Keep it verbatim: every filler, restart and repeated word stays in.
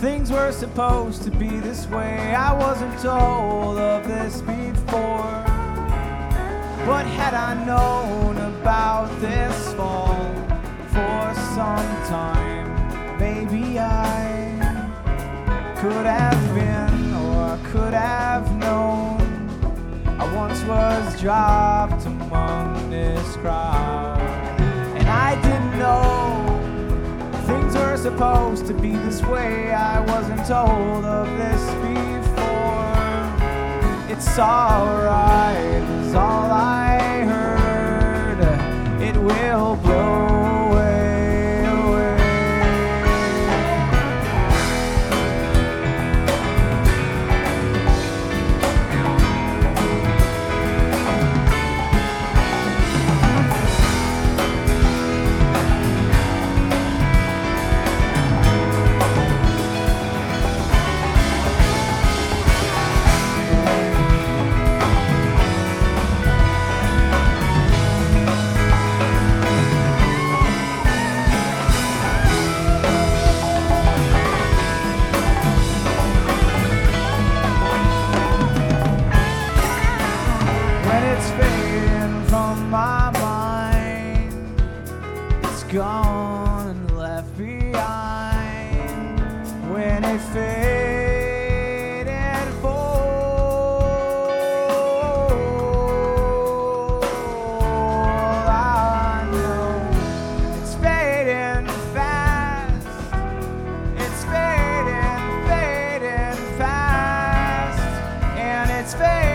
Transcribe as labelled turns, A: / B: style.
A: Things were supposed to be this way. I wasn't told of this before. But had I known about this fall for some time, maybe I could have been, or could have known. I once was dropped among this crowd, and I didn't know things were supposed to be this way. I wasn't told of this before. It's alright, is all I heard. It will blow away, away. Gone and left behind. When it faded full, I know it's fading fast. It's fading, fading fast, and it's fading.